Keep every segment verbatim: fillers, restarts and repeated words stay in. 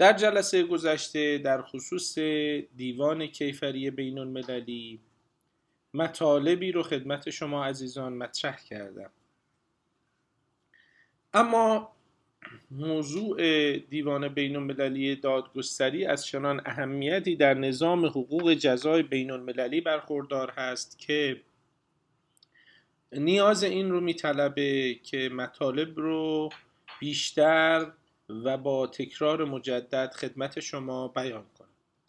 در جلسه گذشته در خصوص دیوان کیفری بین المللی مطالبی رو خدمت شما عزیزان مطرح کردم. اما موضوع دیوان بین المللی دادگستری از چنان اهمیتی در نظام حقوق جزای بین المللی برخوردار هست که نیاز این رو میطلبه که مطالب رو بیشتر و با تکرار مجدد خدمت شما بیان کنم.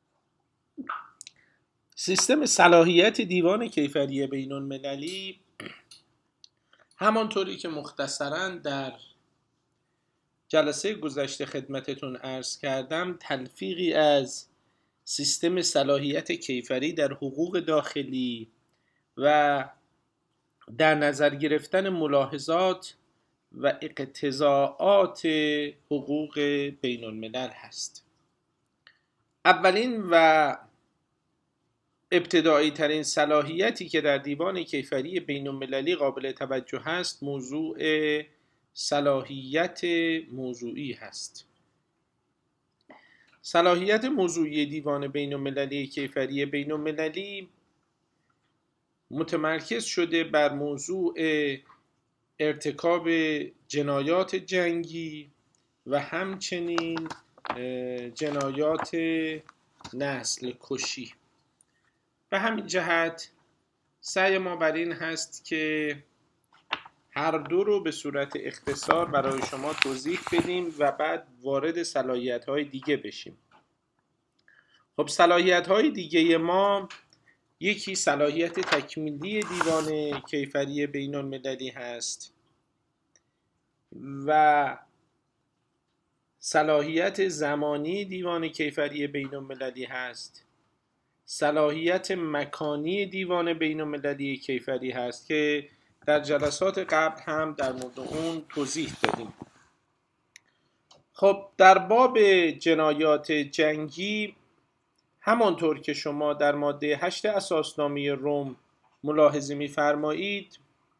سیستم صلاحیت دیوان کیفری بین المللی همانطوری که مختصراً در جلسه گذشته خدمتتون عرض کردم تلفیقی از سیستم صلاحیت کیفری در حقوق داخلی و در نظر گرفتن ملاحظات و اقتضاعات حقوق بین الملل هست. اولین و ابتدایی ترین صلاحیتی که در دیوان کیفری بین المللی قابل توجه هست موضوع صلاحیت موضوعی هست. صلاحیت موضوعی دیوان بین المللی کیفری بین المللی متمرکز شده بر موضوع ارتکاب جنایات جنگی و همچنین جنایات نسل کشی. به همین جهت سعی ما بر این هست که هر دو رو به صورت اختصار برای شما توضیح بدیم و بعد وارد صلاحیت‌های دیگه بشیم. خب صلاحیت‌های دیگه ما یکی صلاحیت تکمیلی دیوان کیفری بین المللی هست و صلاحیت زمانی دیوان کیفری بین المللی هست، صلاحیت مکانی دیوان بین المللی کیفری هست که در جلسات قبل هم در مورد اون توضیح دادیم. خب در باب جنایات جنگی همانطور که شما در ماده هشت اساسنامه روم ملاحظه می‌فرمایید،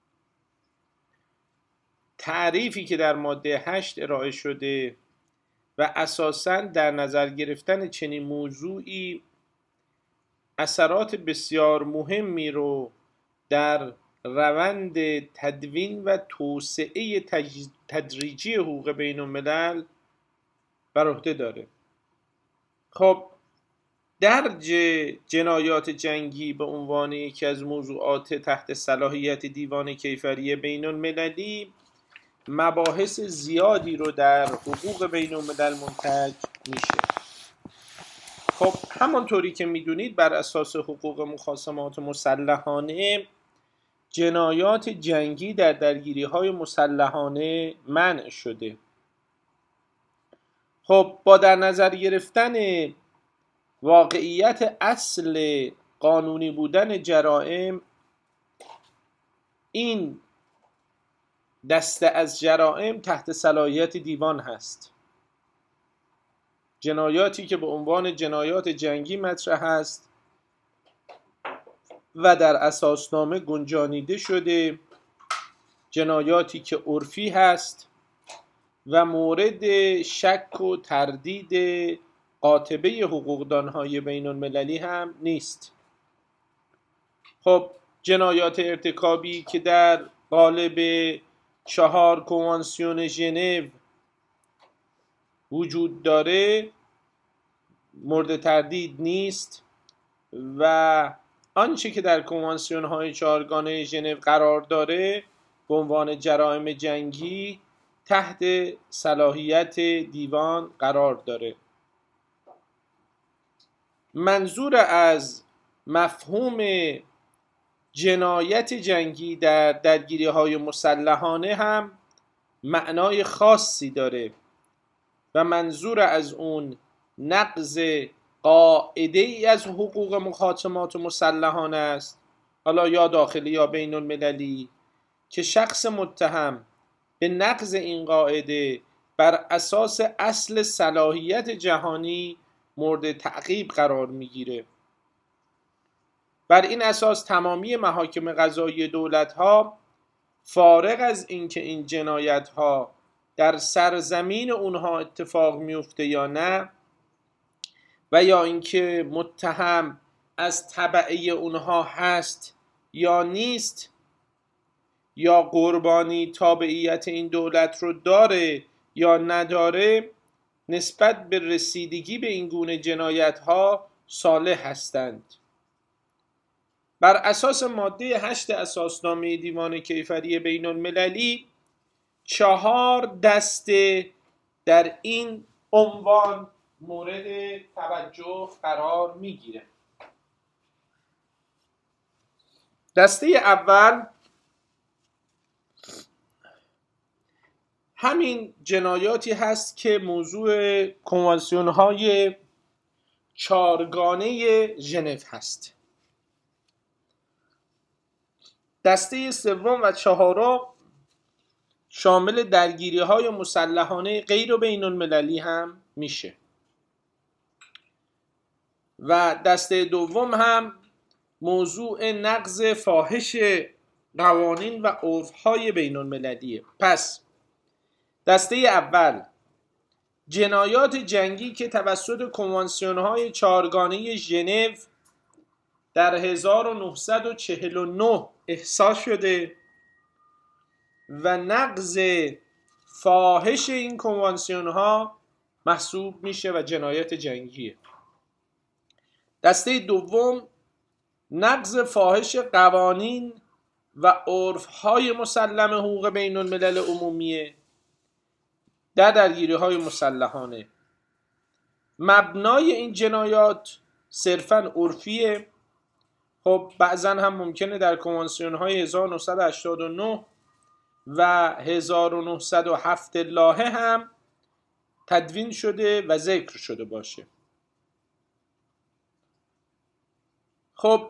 تعریفی که در ماده هشت ارائه شده و اساساً در نظر گرفتن چنین موضوعی اثرات بسیار مهمی رو در روند تدوین و توسعه تدریجی حقوق بین الملل بر عهده داره. خب درج جنایات جنگی به عنوان یکی از موضوعات تحت صلاحیت دیوان کیفری بین المللی مباحث زیادی رو در حقوق بین الملل منتج میشه. خب همانطوری که میدونید بر اساس حقوق مخاصمات مسلحانه جنایات جنگی در درگیری‌های مسلحانه منع شده. خب با در نظر گرفتن واقعیت اصل قانونی بودن جرائم، این دسته از جرائم تحت صلاحیت دیوان هست. جنایاتی که به عنوان جنایات جنگی مطرح است و در اساسنامه گنجانیده شده، جنایاتی که عرفی هست و مورد شک و تردید قاطبه حقوقدانهای بین المللی هم نیست. خب جنایات ارتکابی که در قالب چهار کنوانسیون ژنو وجود داره مورد تردید نیست و آنچه که در کنوانسیون های چهارگانه ژنو قرار داره به عنوان جرائم جنگی تحت صلاحیت دیوان قرار داره. منظور از مفهوم جنایت جنگی در درگیری های مسلحانه هم معنای خاصی داره و منظور از اون نقض قاعده ای از حقوق مخاصمات مسلحانه است، حالا یا داخلی یا بین المللی، که شخص متهم به نقض این قاعده بر اساس اصل صلاحیت جهانی مورد تعقیب قرار میگیره. بر این اساس تمامی محاکم قضایی دولت‌ها فارغ از اینکه این جنایت‌ها در سرزمین اونها اتفاق میفته یا نه و یا اینکه متهم از تبعه اونها هست یا نیست، یا قربانی تابعیت این دولت رو داره یا نداره، نسبت به رسیدگی به این گونه جنایت ها صالح هستند. بر اساس ماده هشت اساسنامه دیوان کیفری بین المللی چهار دسته در این عنوان مورد توجه قرار میگیره. دسته اول همین جنایاتی هست که موضوع کنوانسیون های چارگانه ژنو هست. دسته سوم و چهارم شامل درگیری های مسلحانه غیر بین المللی هم میشه و دسته دوم هم موضوع نقض فاحش قوانین و عرف‌های بین المللیه. پس دسته اول جنایات جنگی که توسط کنوانسیون‌های چهارگانه ژنو در هزار و نهصد و چهل و نه احصا شده و نقض فاحش این کنوانسیون‌ها محسوب میشه و جنایت جنگیه. دسته دوم نقض فاحش قوانین و عرف‌های مسلم حقوق بین الملل عمومیه در درگیری‌های مسلحانه. مبنای این جنایات صرفاً عرفیه. خب بعضا هم ممکنه در کنوانسیون‌های هزار و نهصد و هشتاد و نه و هزار و نهصد و هفت لاهه هم تدوین شده و ذکر شده باشه. خب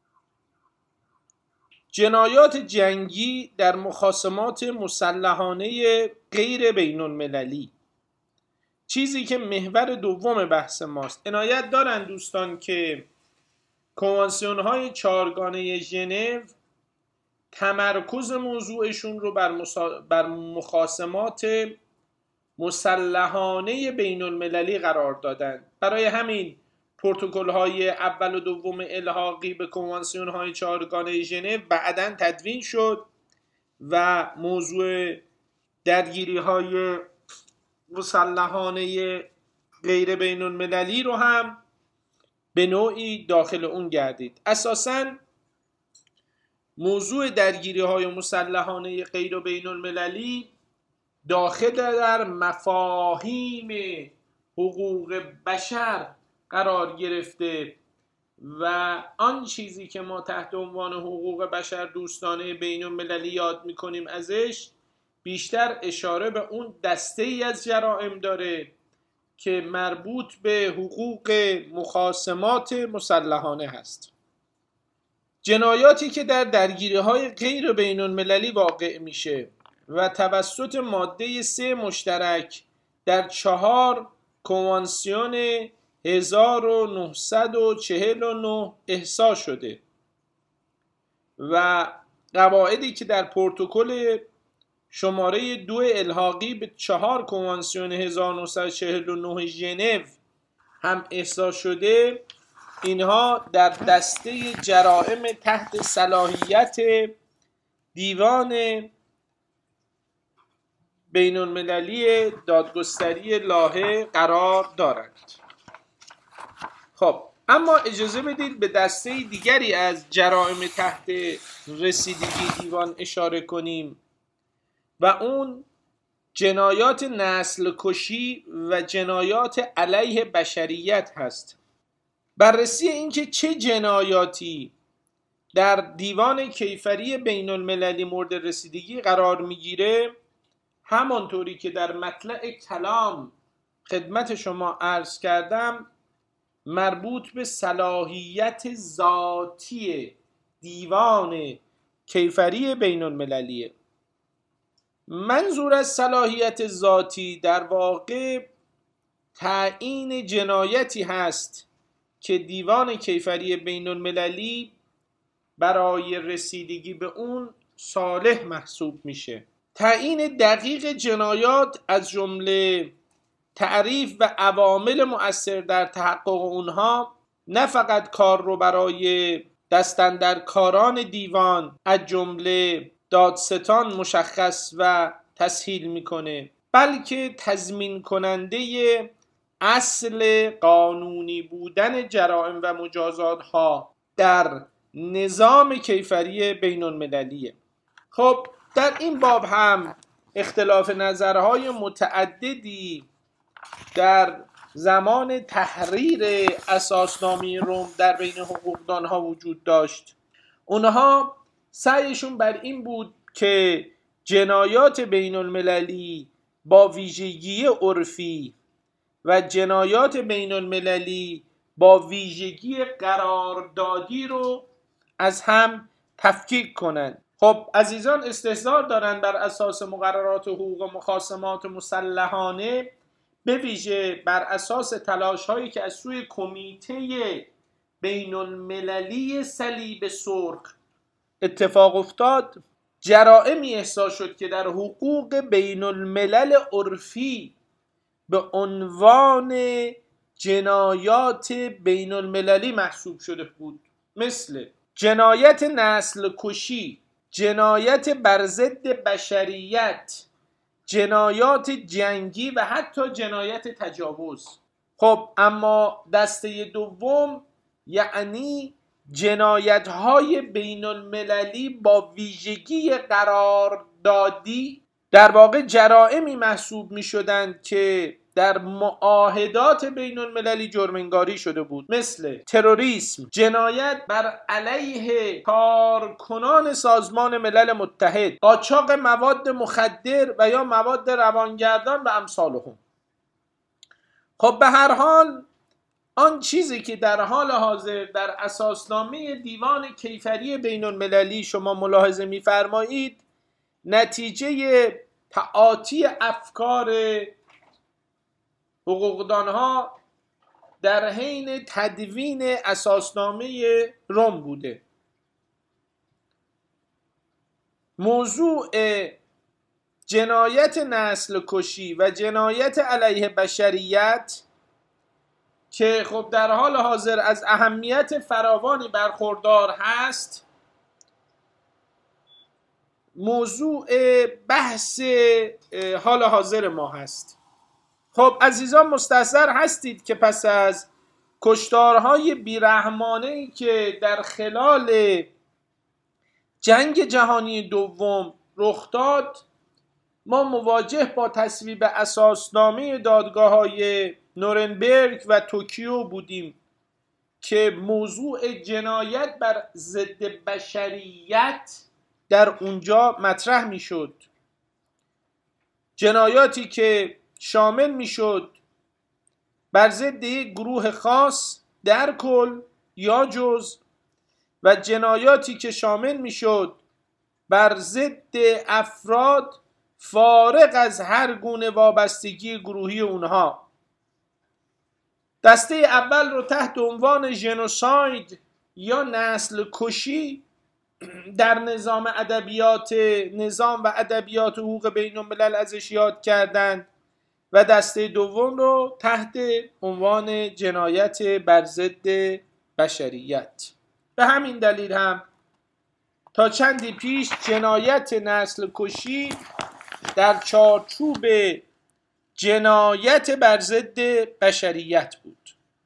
جنایات جنگی در مخاصمات مسلحانه غیر بین المللی، چیزی که محور دوم بحث ماست. عنایت دارن دوستان که کنوانسیون های چهارگانه ژنو تمرکز موضوعشون رو بر, مسا... بر مخاصمات مسلحانه بین المللی قرار دادن. برای همین پروتکل های اول و دوم الحاقی به کنوانسیون های چهارگانه ژنو بعداً تدوین شد و موضوع درگیری های مسلحانه غیر بین المللی رو هم به نوعی داخل اون گردید. اساساً موضوع درگیری های مسلحانه غیر بین المللی داخل در مفاهیم حقوق بشر قرار گرفته و آن چیزی که ما تحت عنوان حقوق بشر دوستانه بین المللی یاد میکنیم ازش بیشتر اشاره به اون دسته ای از جرائم داره که مربوط به حقوق مخاصمات مسلحانه هست. جنایاتی که در درگیری های غیر بین المللی واقع میشه و توسط ماده سه مشترک در چهار کنوانسیون هزار و نهصد و چهل و نه احصا شده و قواعدی که در پروتکل شماره دو الحاقی به چهار کنوانسیون هزار و نهصد و چهل و نه ژنو هم احصا شده، اینها در دسته جرائم تحت صلاحیت دیوان بین المللی دادگستری لاهه قرار دارند. خب اما اجازه بدید به دسته دیگری از جرائم تحت رسیدگی دیوان اشاره کنیم و اون جنایات نسل کشی و جنایات علیه بشریت هست. بررسی اینکه چه جنایاتی در دیوان کیفری بین المللی مورد رسیدگی قرار میگیره، همانطوری که در مطلع کلام خدمت شما عرض کردم مربوط به صلاحیت ذاتی دیوان کیفری بین المللیه. منظور از صلاحیت ذاتی در واقع تعیین جنایتی هست که دیوان کیفری بین المللی برای رسیدگی به اون صالح محسوب میشه. تعیین دقیق جنایات از جمله تعریف و عوامل مؤثر در تحقق اونها نه فقط کار رو برای دستاندرکاران دیوان از جمله دادستان مشخص و تسهیل میکنه، بلکه تضمین کننده اصل قانونی بودن جرائم و مجازات ها در نظام کیفری بین المللیه. خب در این باب هم اختلاف نظرهای متعددی در زمان تحریر اساسنامه روم در بین حقوقدانها وجود داشت. اونها سعیشون بر این بود که جنایات بین المللی با ویژگی عرفی و جنایات بین المللی با ویژگی قراردادی رو از هم تفکیک کنند. خب عزیزان استحضار دارند بر اساس مقررات حقوق و مخاصمات مسلحانه، به ویژه بر اساس تلاش هایی که از سوی کمیته بین المللی صلیب سرخ اتفاق افتاد، جرائمی احساس شد که در حقوق بین الملل عرفی به عنوان جنایات بین المللی محسوب شده بود، مثل جنایت نسل کشی، جنایت بر ضد بشریت، جنایات جنگی و حتی جنایت تجاوز. خب اما دسته دوم یعنی جنایت های بین المللی با ویژگی قراردادی در واقع جرائمی محسوب می شدند که در معاهدات بین المللی جرم‌انگاری شده بود، مثل تروریسم، جنایت بر علیه کارکنان سازمان ملل متحد، قاچاق مواد مخدر و یا مواد روانگردان و امثالهم. خب به هر حال آن چیزی که در حال حاضر در اساسنامه دیوان کیفری بین المللی شما ملاحظه می‌فرمایید، نتیجه تعاطی افکار حقوقدانها در حین تدوین اساسنامه روم بوده. موضوع جنایت نسل کشی و جنایت علیه بشریت که خب در حال حاضر از اهمیت فراوانی برخوردار هست، موضوع بحث حال حاضر ما هست. خب عزیزان مستحضر هستید که پس از کشتارهای بیرحمانه‌ای که در خلال جنگ جهانی دوم رخ داد، ما مواجه با تصویب اساسنامه دادگاه‌های نورنبرگ و توکیو بودیم که موضوع جنایت بر ضد بشریت در اونجا مطرح میشد. جنایاتی که شامل میشد بر ضد یک گروه خاص در کل یا جز، و جنایاتی که شامل میشد بر ضد افراد فارغ از هر گونه وابستگی گروهی اونها. دسته اول رو تحت عنوان ژنوساید یا نسل کشی در نظام ادبیات نظام و ادبیات حقوق بین الملل ازش یاد کردند و دسته دوم رو تحت عنوان جنایت بر ضد بشریت. به همین دلیل هم تا چندی پیش جنایت نسل کشی در چارچوب جنایت بر ضد بشریت بود.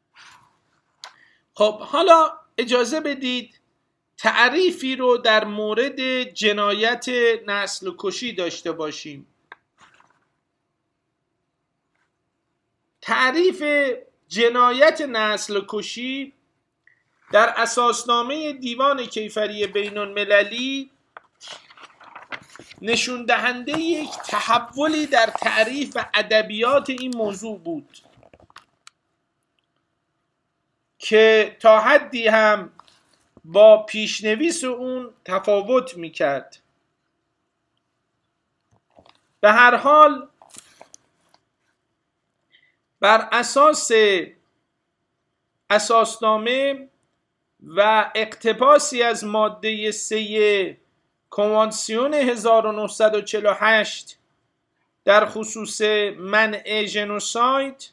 خب حالا اجازه بدید تعریفی رو در مورد جنایت نسل کشی داشته باشیم. تعریف جنایت نسل کشی در اساسنامه دیوان کیفری بین المللی نشون دهنده یک تحولی در تعریف و ادبیات این موضوع بود که تا حدی هم با پیشنویس اون تفاوت میکرد. به هر حال بر اساس اساسنامه و اقتباسی از ماده سه کنوانسیون هزار و نهصد و چهل و هشت در خصوص منع ژنوساید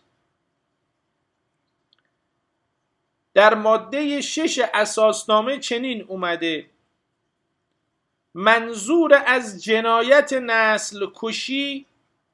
در ماده شش اساسنامه چنین اومده: منظور از جنایت نسل کشی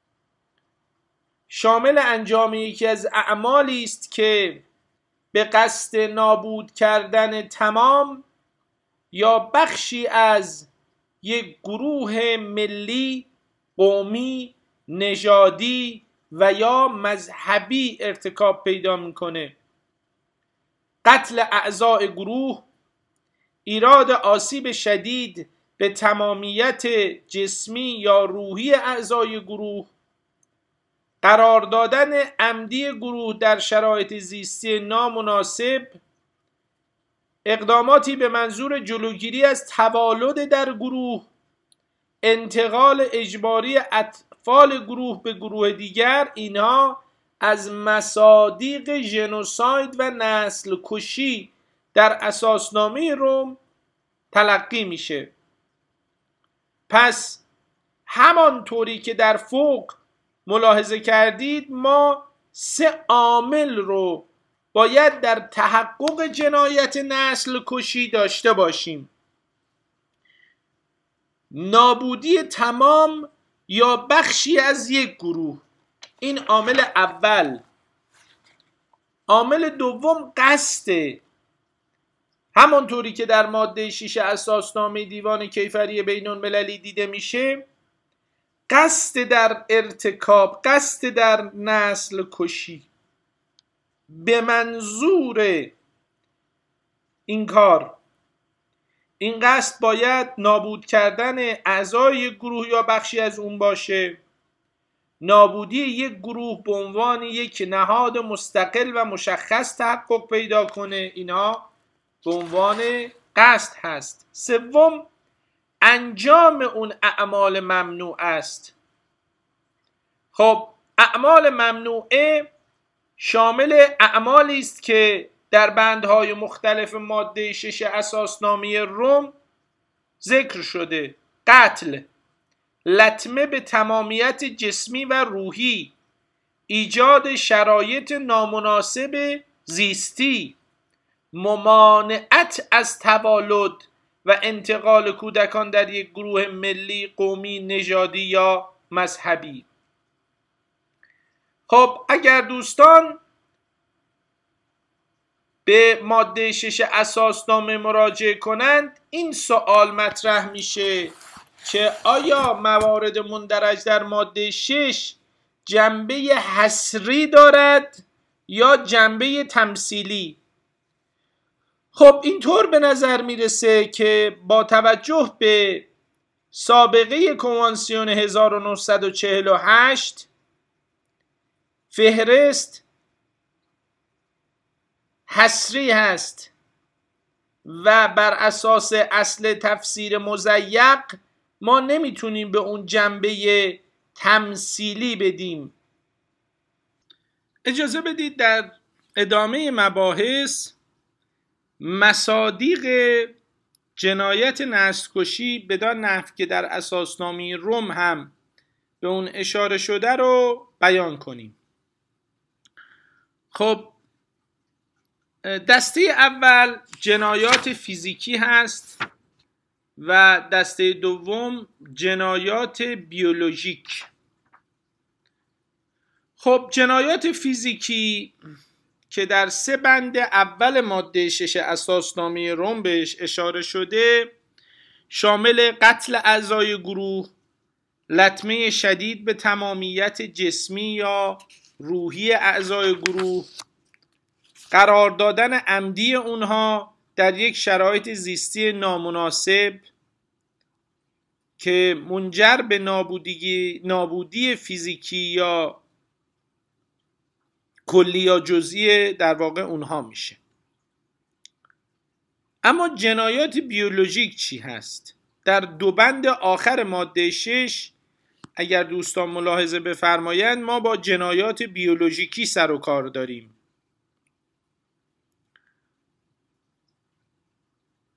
شامل انجام یکی از اعمالی است که به قصد نابود کردن تمام یا بخشی از یک گروه ملی، قومی، نژادی و یا مذهبی ارتکاب پیدا میکنه. قتل اعضای گروه، ایراد آسیب شدید به تمامیت جسمی یا روحی اعضای گروه، قرار دادن عمدی گروه در شرایط زیستی نامناسب، اقداماتی به منظور جلوگیری از توالد در گروه، انتقال اجباری اطفال گروه به گروه دیگر، اینها از مصادیق ژنوساید و نسل کشی در اساسنامه روم تلقی میشه. پس همانطوری که در فوق ملاحظه کردید، ما سه عامل رو باید در تحقق جنایت نسل کشی داشته باشیم: نابودی تمام یا بخشی از یک گروه، این عامل اول. عامل دوم قصده، همانطوری که در ماده شش اساسنامه دیوان کیفری بین المللی دیده میشه، قصد در ارتکاب، قصد در نسل کشی به منظور این کار، این قصد باید نابود کردن اعضای گروه یا بخشی از اون باشه. نابودی یک گروه به عنوان یک نهاد مستقل و مشخص تحقق پیدا کنه، اینها به عنوان قصد هست. سوم، انجام اون اعمال ممنوع است. خب اعمال ممنوعه شامل اعمالی است که در بندهای مختلف ماده شش اساسنامه روم ذکر شده: قتل، لطمه به تمامیت جسمی و روحی، ایجاد شرایط نامناسب زیستی، ممانعت از توالد و انتقال کودکان در یک گروه ملی، قومی، نژادی یا مذهبی. خب اگر دوستان به ماده شش اساسنامه مراجعه کنند، این سوال مطرح میشه که آیا موارد مندرج در ماده شش جنبه حصری دارد یا جنبه تمثیلی؟ خب اینطور به نظر میرسه که با توجه به سابقه کنوانسیون هزار و نهصد و چهل و هشت فهرست حصری هست و بر اساس اصل تفسیر مضیق ما نمیتونیم به اون جنبه تمثیلی بدیم. اجازه بدید در ادامه مباحث مصادیق جنایت نسل‌کشی بدان نحو که در اساسنامه روم هم به اون اشاره شده رو بیان کنیم. خب دسته اول جنایات فیزیکی هست و دسته دوم جنایات بیولوژیک. خب جنایات فیزیکی که در سه بند اول ماده شش اساسنامه روم بهش اشاره شده شامل قتل اعضای گروه، لطمه شدید به تمامیت جسمی یا روحی اعضای گروه، قرار دادن عمدی اونها در یک شرایط زیستی نامناسب که منجر به نابودی نابودی فیزیکی یا کلی یا جزئی در واقع اونها میشه. اما جنایات بیولوژیک چی هست؟ در دو بند آخر ماده شش اگر دوستان ملاحظه بفرمایند ما با جنایات بیولوژیکی سر و کار داریم.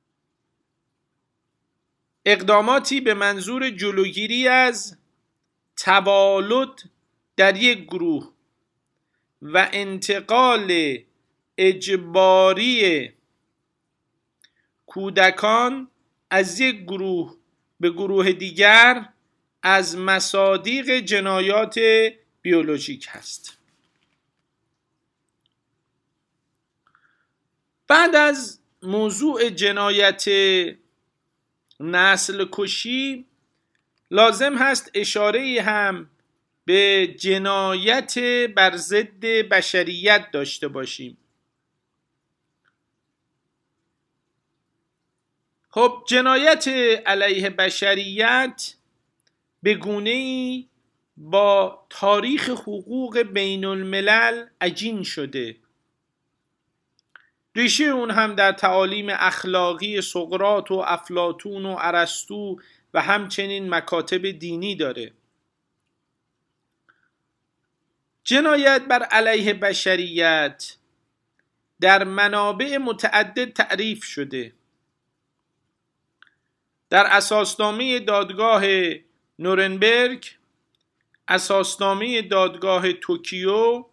اقداماتی به منظور جلوگیری از توالد در یک گروه و انتقال اجباری کودکان از یک گروه به گروه دیگر از مصادیق جنایات بیولوژیک هست. بعد از موضوع جنایت نسل کشی لازم هست اشاره هم به جنایت بر ضد بشریت داشته باشیم. خب جنایت علیه بشریت به گونه‌ای با تاریخ حقوق بین الملل عجین شده. ریشه اون هم در تعالیم اخلاقی سقراط و افلاطون و ارسطو و همچنین مکاتب دینی داره. جنایت بر علیه بشریت در منابع متعدد تعریف شده. در اساسنامه دادگاه نورنبرگ، اساسنامه دادگاه توکیو،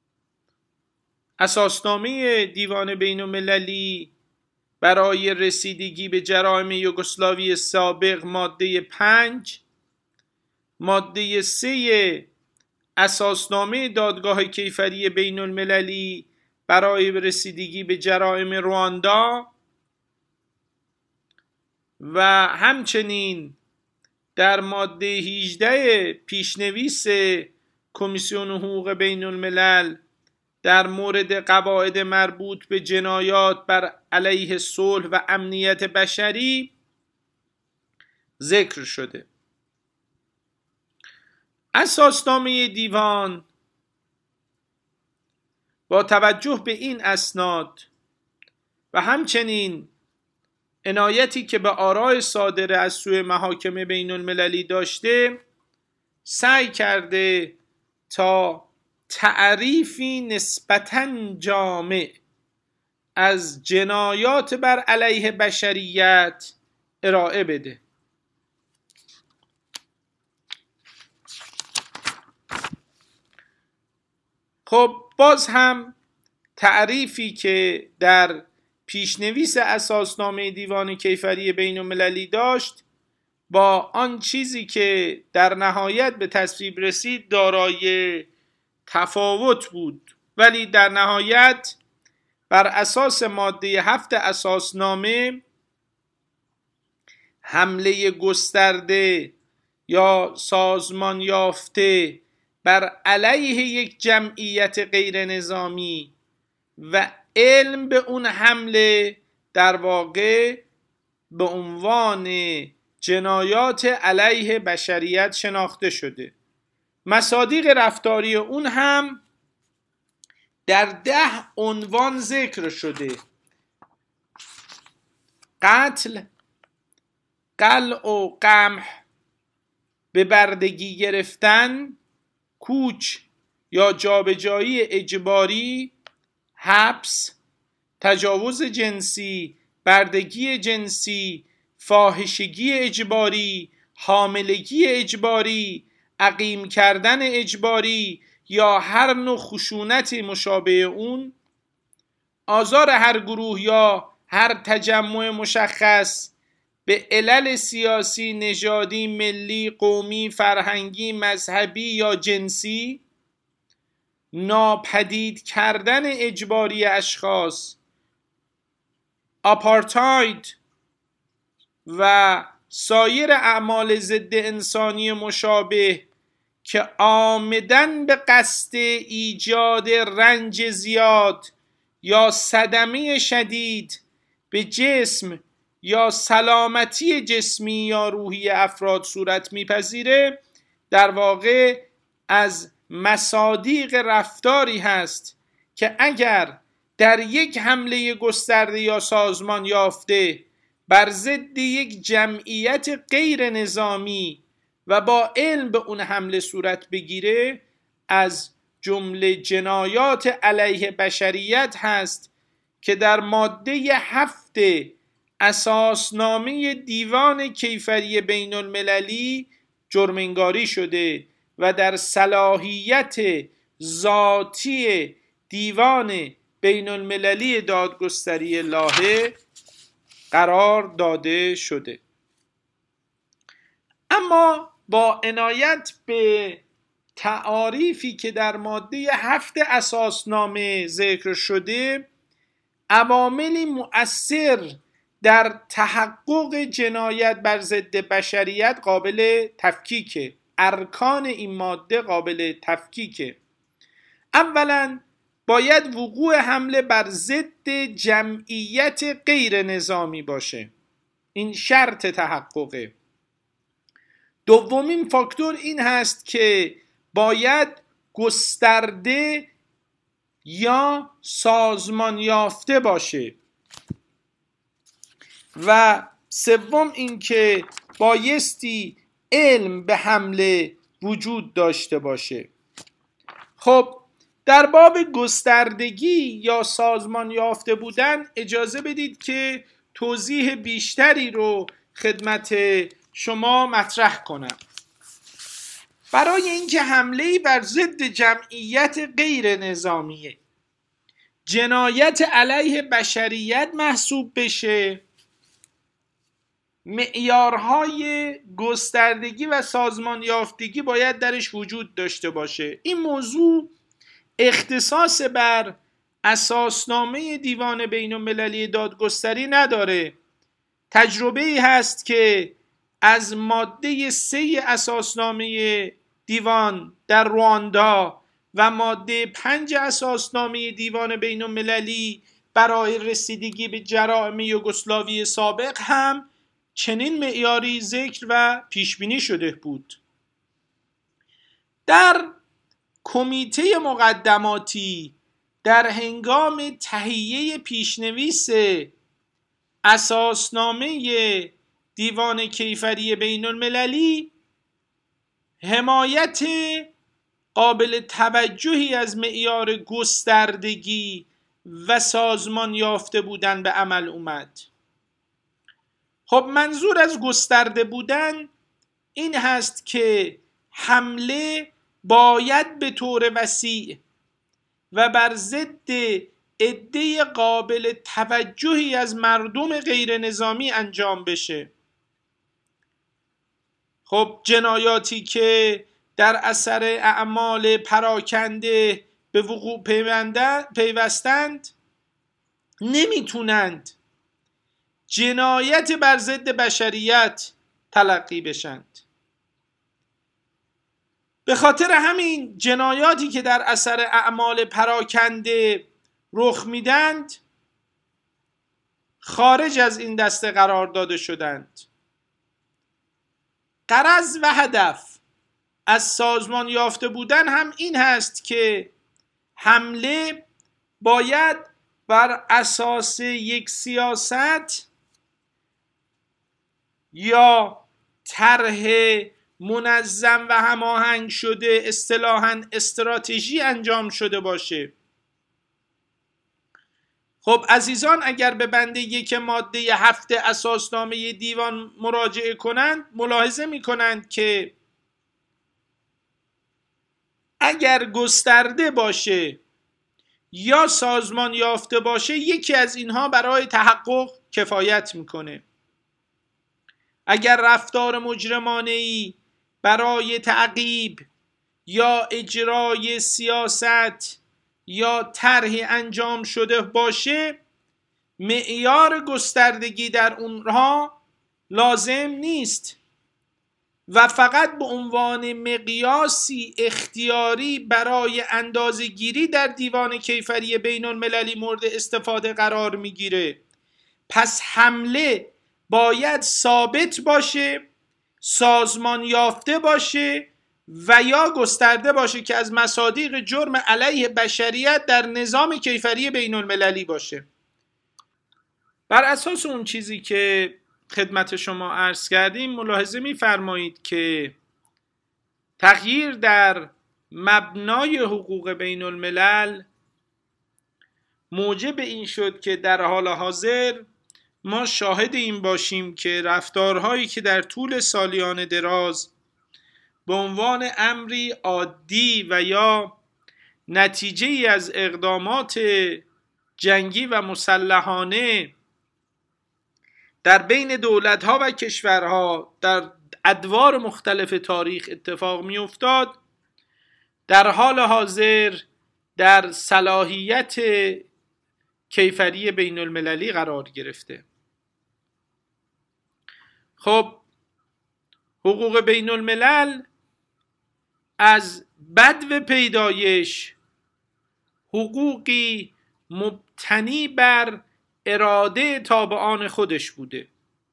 اساسنامه دیوان بین المللی برای رسیدگی به جرایم یوگسلاوی سابق ماده پنج، ماده سه اساسنامه دادگاه کیفری بین المللی برای رسیدگی به جرایم رواندا و همچنین در ماده هجده پیشنویس کمیسیون حقوق بین الملل در مورد قواعد مربوط به جنایات بر علیه صلح و امنیت بشری ذکر شده. اساسنامه دیوان با توجه به این اسناد و همچنین عنایتی که به آراء صادره از سوی محاکم بین المللی داشته، سعی کرده تا تعریفی نسبتاً جامع از جنایات بر علیه بشریت ارائه بده. خب باز هم تعریفی که در پیشنویس اساسنامه دیوان کیفری بین المللی داشت با آن چیزی که در نهایت به تصویب رسید دارای تفاوت بود، ولی در نهایت بر اساس ماده هفت اساسنامه حمله گسترده یا سازمان یافته بر علیه یک جمعیت غیر نظامی و علم به اون حمله در واقع به عنوان جنایات علیه بشریت شناخته شده. مصادیق رفتاری اون هم در ده عنوان ذکر شده: قتل، قلع و قمع، به بردگی گرفتن، کوچ یا جابجایی اجباری، حبس، تجاوز جنسی، بردگی جنسی، فاحشگی اجباری، حاملگی اجباری، عقیم کردن اجباری یا هر نوع خشونت مشابه اون، آزار هر گروه یا هر تجمع مشخص به علل سیاسی، نژادی، ملی، قومی، فرهنگی، مذهبی یا جنسی، ناپدید کردن اجباری اشخاص، آپارتاید و سایر اعمال ضد انسانی مشابه که عامداً به قصد ایجاد رنج زیاد یا صدمه شدید به جسم یا سلامتی جسمی یا روحی افراد صورت میپذیره، در واقع از مصادیق رفتاری هست که اگر در یک حمله گسترده یا سازمان یافته بر ضد یک جمعیت غیر نظامی و با علم به اون حمله صورت بگیره، از جمله جنایات علیه بشریت هست که در ماده هفت اساسنامه دیوان کیفری بین المللی جرم‌انگاری شده و در صلاحیت ذاتی دیوان بین المللی دادگستری لاهه قرار داده شده. اما با عنایت به تعاریفی که در ماده هفت اساسنامه ذکر شده، عواملی مؤثر در تحقق جنایت بر ضد بشریت قابل تفکیکه. ارکان این ماده قابل تفکیکه. اولا باید وقوع حمله بر ضد جمعیت غیر نظامی باشه، این شرط تحققه. دومین فاکتور این هست که باید گسترده یا سازمان یافته باشه و سوم این که بایستی علم به حمله وجود داشته باشه. خب در باب گستردگی یا سازمان یافته بودن اجازه بدید که توضیح بیشتری رو خدمت شما مطرح کنم. برای اینکه حمله بر ضد جمعیت غیر نظامی جنایت علیه بشریت محسوب بشه، معیارهای گستردگی و سازمان یافتگی باید درش وجود داشته باشه. این موضوع اختصاص بر اساسنامه دیوان بین المللی دادگستری نداره. تجربه ای هست که از ماده سه اساسنامه دیوان در رواندا و ماده پنج اساسنامه دیوان بین المللی برای رسیدگی به جرائم یوگسلاوی سابق هم چنین معیاری ذکر و پیش بینی شده بود. در کمیته مقدماتی در هنگام تهیه پیشنویس اساسنامه دیوان کیفری بین المللی حمایت قابل توجهی از معیار گستردگی و سازمان یافته بودن به عمل اومد. خب منظور از گسترده بودن این هست که حمله باید به طور وسیع و بر ضد عده قابل توجهی از مردم غیر نظامی انجام بشه. خب جنایاتی که در اثر اعمال پراکنده به وقوع پیوستند نمیتونند جنایت بر ضد بشریت تلقی بشند. به خاطر همین جنایاتی که در اثر اعمال پراکنده رخ میدند خارج از این دسته قرار داده شدند. غرض و هدف از سازمان یافته بودن هم این هست که حمله باید بر اساس یک سیاست یا طرح منظم و هماهنگ شده، اصطلاحاً استراتژی انجام شده باشه. خب عزیزان اگر به بند یک ماده هفت اساسنامه دیوان مراجعه کنند ملاحظه می کنند که اگر گسترده باشه یا سازمان یافته باشه یکی از اینها برای تحقق کفایت میکنه. اگر رفتار مجرمانه‌ای برای تعقیب یا اجرای سیاست یا طرحی انجام شده باشه معیار گستردگی در اونها لازم نیست و فقط به عنوان مقیاسی اختیاری برای اندازه‌گیری در دیوان کیفری بین المللی مورد استفاده قرار میگیره. پس حمله باید ثابت باشه، سازمان یافته باشه و یا گسترده باشه که از مصادیق جرم علیه بشریت در نظام کیفری بین المللی باشه. بر اساس اون چیزی که خدمت شما عرض کردیم ملاحظه می‌فرمایید که تغییر در مبنای حقوق بین الملل موجب این شد که در حال حاضر ما شاهد این باشیم که رفتارهایی که در طول سالیان دراز به به عنوان امری عادی و یا نتیجه ای از اقدامات جنگی و مسلحانه در بین دولت‌ها و کشورها در ادوار مختلف تاریخ اتفاق می افتاد، در حال حاضر در صلاحیت کیفری بین المللی قرار گرفته. خب حقوق بین الملل از بدو پیدایش حقوقی مبتنی بر اراده تابعان خودش بوده.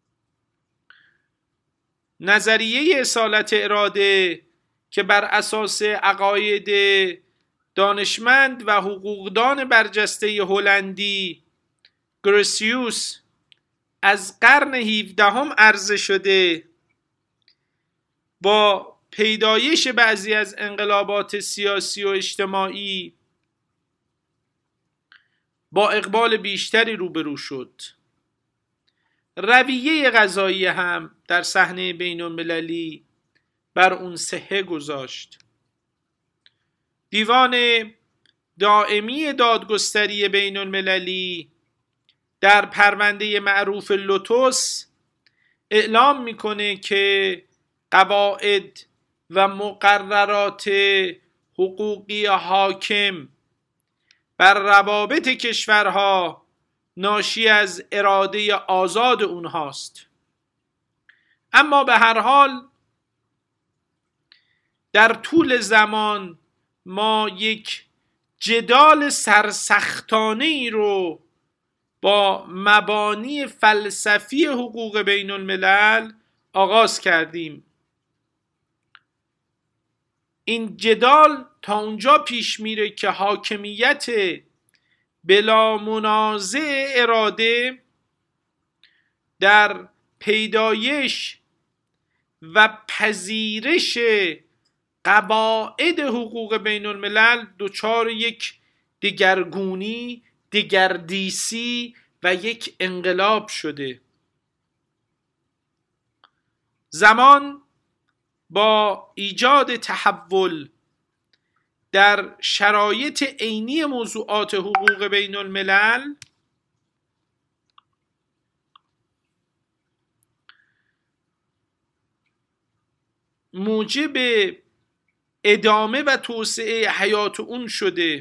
نظریه اصالت اراده که بر اساس عقاید دانشمند و حقوقدان برجسته هلندی گرسیوس از قرن هفدهم عرضه شده، با پیدایش بعضی از انقلابات سیاسی و اجتماعی با اقبال بیشتری روبرو شد. رویه قضایی هم در صحنه بین المللی بر اون صحه گذاشت. دیوان دائمی دادگستری بین المللی در پرونده معروف لوتوس اعلام میکنه که قواعد و مقررات حقوقی حاکم بر روابط کشورها ناشی از اراده آزاد اونهاست. اما به هر حال در طول زمان ما یک جدال سرسختانه ای رو با مبانی فلسفی حقوق بین الملل آغاز کردیم. این جدال تا اونجا پیش میره که حاکمیت بلا منازع اراده در پیدایش و پذیرش قواعد حقوق بین الملل دچار یک دگرگونی، دگردیسی و یک انقلاب شده. زمان با ایجاد تحول در شرایط عینی موضوعات حقوق بین الملل موجب ادامه و توسعه حیات اون شده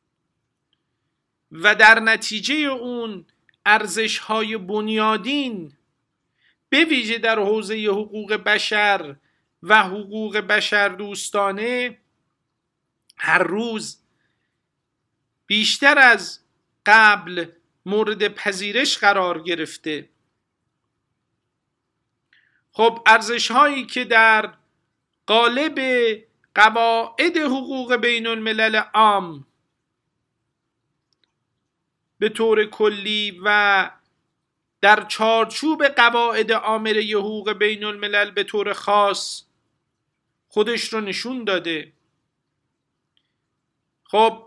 و در نتیجه اون ارزش‌های بنیادین به ویژه در حوزه حقوق بشر و حقوق بشر دوستانه هر روز بیشتر از قبل مورد پذیرش قرار گرفته. خب ارزش هایی که در قالب قواعد حقوق بین الملل عام به طور کلی و در چارچوب قواعد عامره حقوق بین الملل به طور خاص خودش رو نشون داده. خب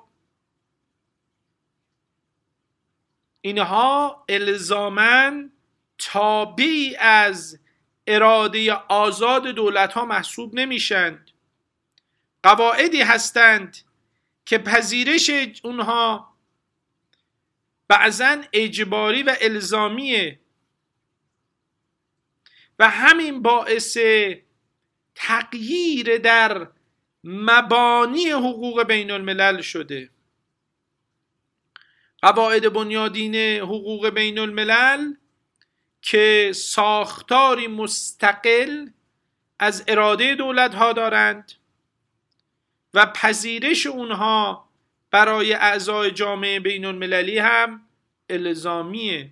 اینها الزاماً تابعی از اراده آزاد دولت ها محسوب نمیشند. قواعدی هستند که پذیرش اونها بعضاً اجباری و الزامیه و همین باعث تغییر در مبانی حقوق بین الملل شده. قواعد بنیادین حقوق بین الملل که ساختاری مستقل از اراده دولت ها دارند و پذیرش اونها برای اعضای جامعه بین المللی هم الزامیه.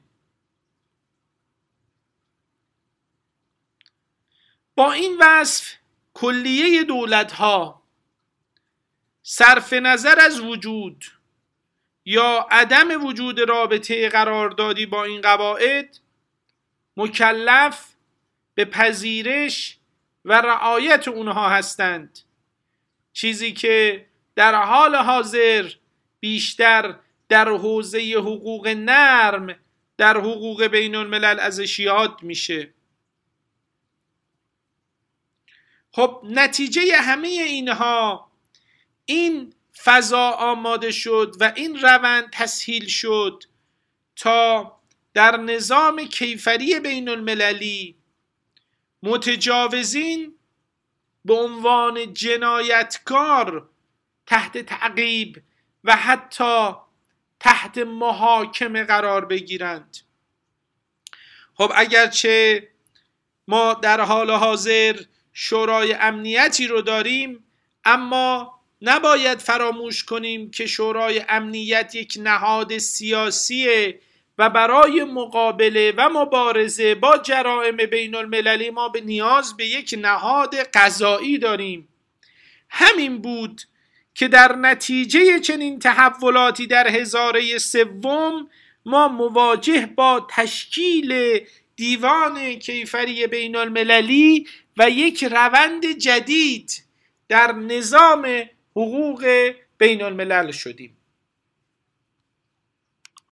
با این وصف کلیه دولت ها صرف نظر از وجود یا عدم وجود رابطه قراردادی با این قواعد مکلف به پذیرش و رعایت اونها هستند، چیزی که در حال حاضر بیشتر در حوزه حقوق نرم در حقوق بین الملل ازش یاد میشه. خب نتیجه همه اینها این فضا آماده شد و این روند تسهیل شد تا در نظام کیفری بین المللی متجاوزین به عنوان جنایتکار تحت تعقیب و حتی تحت محاکمه قرار بگیرند. خب اگرچه ما در حال حاضر شورای امنیتی رو داریم، اما نباید فراموش کنیم که شورای امنیت یک نهاد سیاسیه و برای مقابله و مبارزه با جرائم بین المللی ما به نیاز به یک نهاد قضایی داریم. همین بود که در نتیجه چنین تحولاتی در هزاره سوم ما مواجه با تشکیل دیوان کیفری بین المللی و یک روند جدید در نظام حقوق بین الملل شدیم.